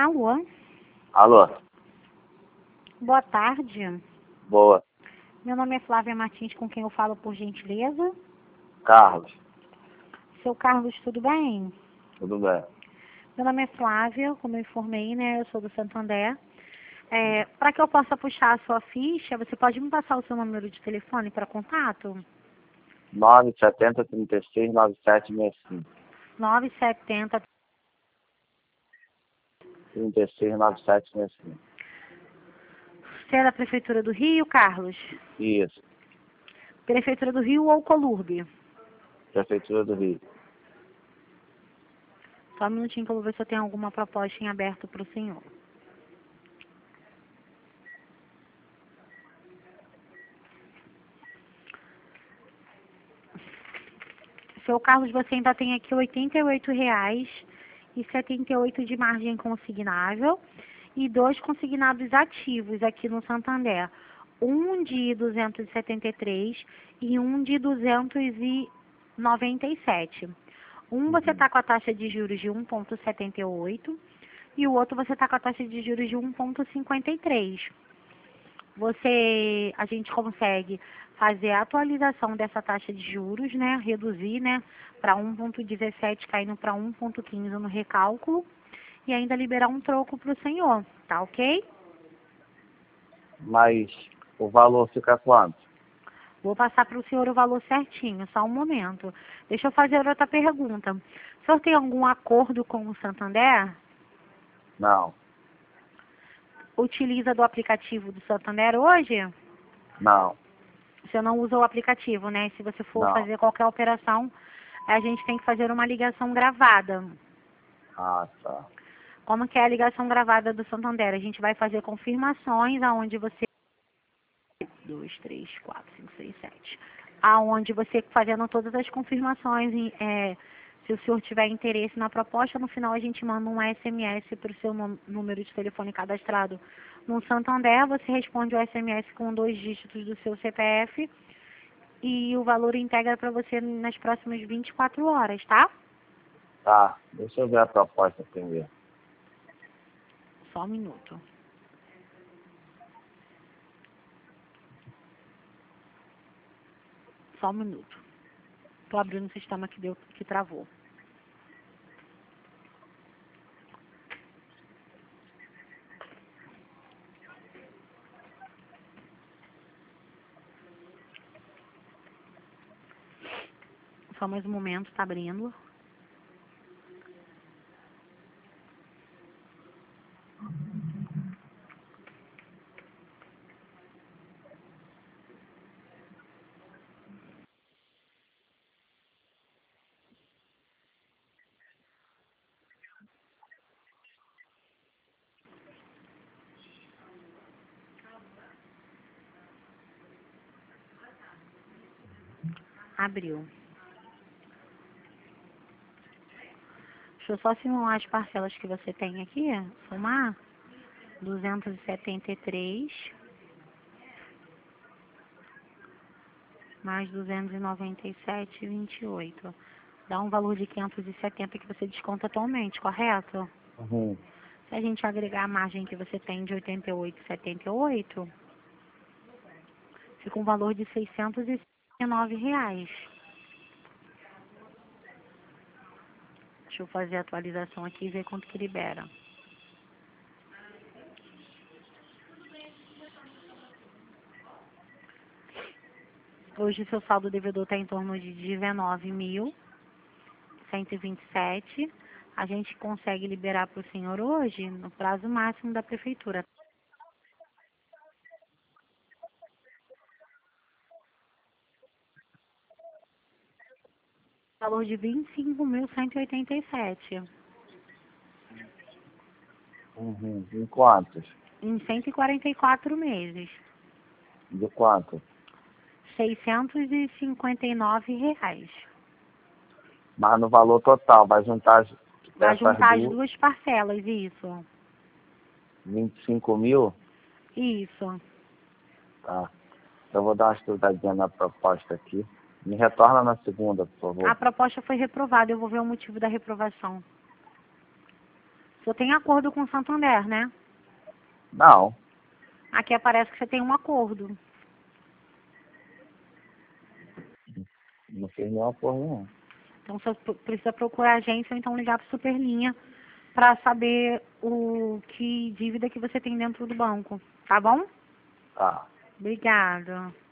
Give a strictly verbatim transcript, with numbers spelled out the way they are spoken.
Alô? Alô? Boa tarde. Boa. Meu nome é Flávia Martins, com quem eu falo, por gentileza. Carlos. Seu Carlos, tudo bem? Tudo bem. Meu nome é Flávia, como eu informei, né? Eu sou do Santander. É, para que eu possa puxar a sua ficha, você pode me passar o seu número de telefone para contato? nove sete zero, trinta e seis, nove sete seis cinco. nove sete zero. trinta e seis, nove sete seis cinco. Você é da Prefeitura do Rio, Carlos? Isso. Prefeitura do Rio ou Colurbe? Prefeitura do Rio. Só um minutinho que eu vou ver se eu tenho alguma proposta em aberto para o senhor. Seu Carlos, você ainda tem aqui oitenta e oito reais e setenta e oito de margem consignável e dois consignados ativos aqui no Santander. Um de duzentos e setenta e três e um de duzentos e noventa e sete. Um você está com a taxa de juros de um vírgula setenta e oito e o outro você está com a taxa de juros de um vírgula cinquenta e três. Você, a gente consegue fazer a atualização dessa taxa de juros, né, reduzir, né, para um vírgula dezessete, caindo para um vírgula quinze no recálculo, e ainda liberar um troco para o senhor, tá ok? Mas o valor fica quanto? Vou passar para o senhor o valor certinho, só um momento. Deixa eu fazer outra pergunta. O senhor tem algum acordo com o Santander? Não. Utiliza do aplicativo do Santander hoje? Não. Você não usa o aplicativo, né? Se você for Não. fazer qualquer operação, a gente tem que fazer uma ligação gravada. Ah, tá. Como que é a ligação gravada do Santander? A gente vai fazer confirmações aonde você... dois, três, quatro, cinco, seis, sete. Aonde você, fazendo todas as confirmações, em, é, se o senhor tiver interesse na proposta, no final a gente manda um S M S para o seu nú- número de telefone cadastrado no Santander. Você responde o S M S com dois dígitos do seu C P F e o valor integra para você nas próximas vinte e quatro horas, tá? Tá. Deixa eu ver a proposta primeiro. Só um minuto. Só um minuto. Tô abrindo o sistema que deu, que travou. Só mais um momento, tá abrindo. Abriu. Deixa eu só simular as parcelas que você tem aqui. Somar. duzentos e setenta e três. Mais duzentos e noventa e sete e vinte e oito. Dá um valor de quinhentos e setenta que você desconta atualmente, correto? Uhum. Se a gente agregar a margem que você tem de oitenta e oito e setenta e oito, fica um valor de seiscentos e setenta e nove reais. Deixa eu fazer a atualização aqui e ver quanto que libera. Hoje seu saldo devedor está em torno de dezenove mil cento e vinte e sete. A gente consegue liberar para o senhor hoje, no prazo máximo da prefeitura. Valor de vinte e cinco mil cento e oitenta e sete. Uhum. Em quantos? Em cento e quarenta e quatro meses. De quanto? seiscentos e cinquenta e nove reais. Mas no valor total, vai juntar as- Vai essas juntar as duas, duas parcelas, isso. vinte e cinco mil? Isso. Tá. Eu vou dar uma estudadinha na proposta aqui. Me retorna na segunda, por A favor. proposta foi reprovada, eu vou ver o motivo da reprovação. Você tem acordo com o Santander, né? Não. Aqui aparece que você tem um acordo. Não fiz nenhum acordo, não. Então você precisa procurar a agência ou então ligar para a Superlinha para saber o que dívida que você tem dentro do banco. Tá bom? Tá. Obrigada.